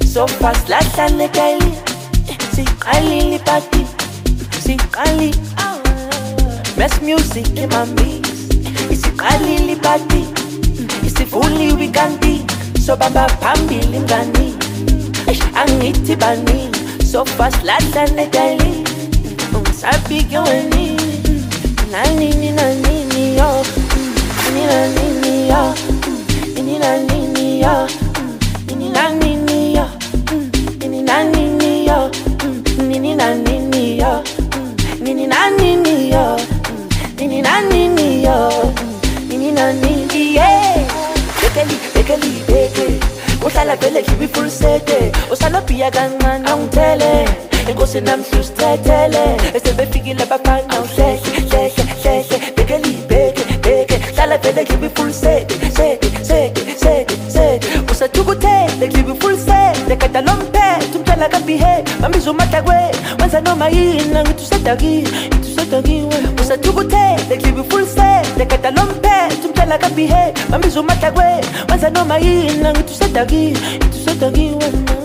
so fast lahlane daily siqalile party siqali best music in my mix isiqalile party isivuliwe kanti so baba phambili ngani angithi bani so fast lahlane daily ungisabi yoni nani nani yo nani yo nani nani yo nani yo nini nani yo nini nani yo nini nani yo nini nani yo nini nani yeah bekeli uhlala vele ngibe full set usala pia kancane angithele inkosi namhlustethele esebefikile abafana uhlele bekeli hlala vele ngibe full set usathukuthele ngibe full set ekada lomphethe umthala kabehave bambiza umatakwe wenza noma yini ngithi usadakiwe usathukuthele ngibe full set ekada lomphethe umthala kabehave bambiza umatakwe wenza noma yini ngithi usadakiwe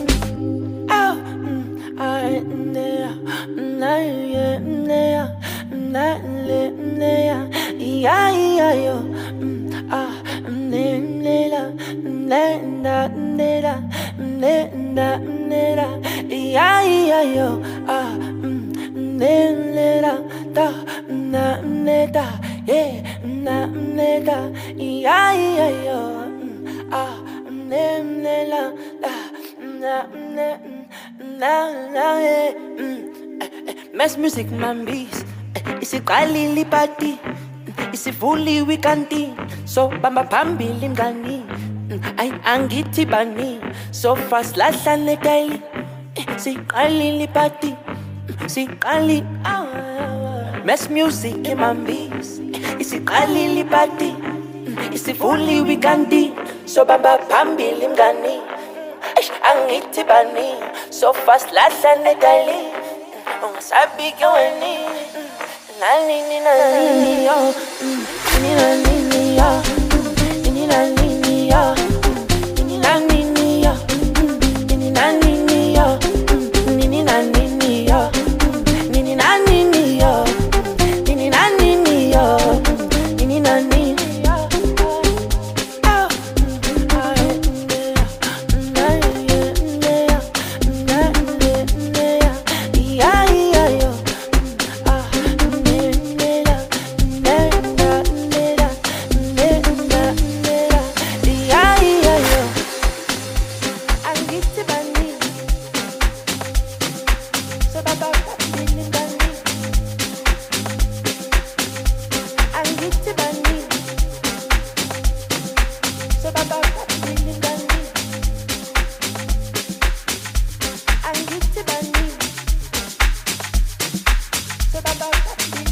Mass music mambis isiqalile party isivuliwe kanti so bamba phambili mngani ay angithi bani so fast lahlane daily siqalile party siqali mass music mambis isiqalile party isivuliwe kanti so bamba phambili mngani angithi bani so fast lahlane daily ungasabi yoni nani yo nini yo nini nani yo nini nani yo nini nani yo nini nani yo nini nani yo nini nani yo nini nani So